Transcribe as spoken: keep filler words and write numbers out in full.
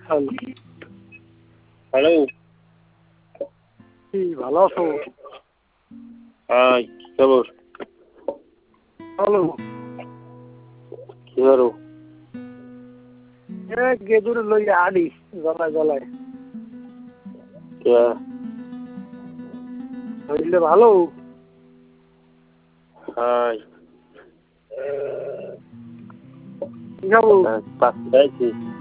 Hello. Hello. কি ভালো আছো? হাই, কি খবর? হ্যালো। কি করো? এ গেদুরে লইয়া আডি গলায় গলায়। কে? হইলে ভালো। হাই। কি খাবো? পাঁচ খাইছি।